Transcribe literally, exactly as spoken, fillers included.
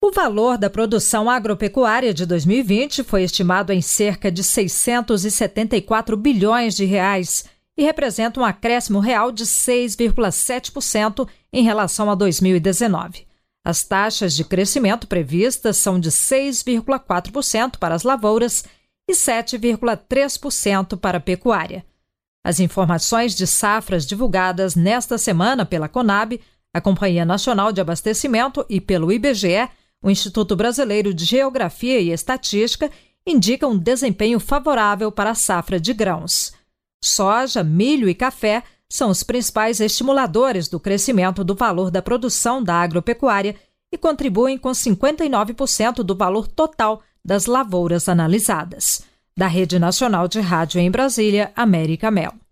O valor da produção agropecuária de dois mil e vinte foi estimado em cerca de seiscentos e setenta e quatro bilhões de reais e representa um acréscimo real de seis vírgula sete por cento em relação a dois mil e dezenove. As taxas de crescimento previstas são de seis vírgula quatro por cento para as lavouras e sete vírgula três por cento para a pecuária. As informações de safras divulgadas nesta semana pela Conab, a Companhia Nacional de Abastecimento, e pelo I B G E, o Instituto Brasileiro de Geografia e Estatística, indicam um desempenho favorável para a safra de grãos. Soja, milho e café são os principais estimuladores do crescimento do valor da produção da agropecuária e contribuem com cinquenta e nove por cento do valor total das lavouras analisadas. Da Rede Nacional de Rádio em Brasília, América Mel.